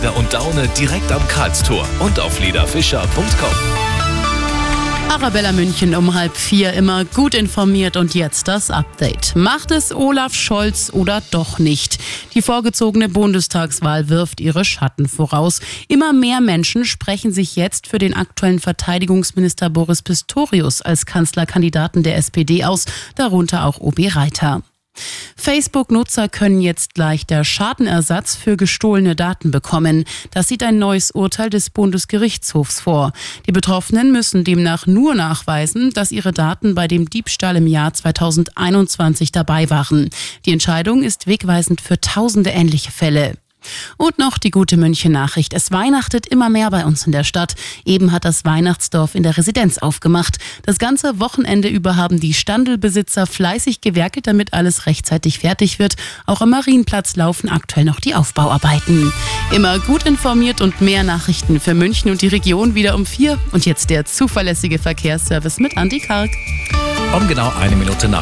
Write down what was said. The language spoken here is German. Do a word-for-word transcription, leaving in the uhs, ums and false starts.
Leder und Daune direkt am Karlstor und auf lederfischer punkt com. Arabella München um halb vier, immer gut informiert und jetzt das Update. Macht es Olaf Scholz oder doch nicht? Die vorgezogene Bundestagswahl wirft ihre Schatten voraus. Immer mehr Menschen sprechen sich jetzt für den aktuellen Verteidigungsminister Boris Pistorius als Kanzlerkandidaten der S P D aus, darunter auch Obi Reiter. Facebook-Nutzer können jetzt leichter Schadenersatz für gestohlene Daten bekommen. Das sieht ein neues Urteil des Bundesgerichtshofs vor. Die Betroffenen müssen demnach nur nachweisen, dass ihre Daten bei dem Diebstahl im Jahr zweitausendeinundzwanzig dabei waren. Die Entscheidung ist wegweisend für tausende ähnliche Fälle. Und noch die gute München-Nachricht. Es weihnachtet immer mehr bei uns in der Stadt. Eben hat das Weihnachtsdorf in der Residenz aufgemacht. Das ganze Wochenende über haben die Standelbesitzer fleißig gewerkelt, damit alles rechtzeitig fertig wird. Auch am Marienplatz laufen aktuell noch die Aufbauarbeiten. Immer gut informiert und mehr Nachrichten für München und die Region wieder um vier. Und jetzt der zuverlässige Verkehrsservice mit Andi Karg. Um genau eine Minute nach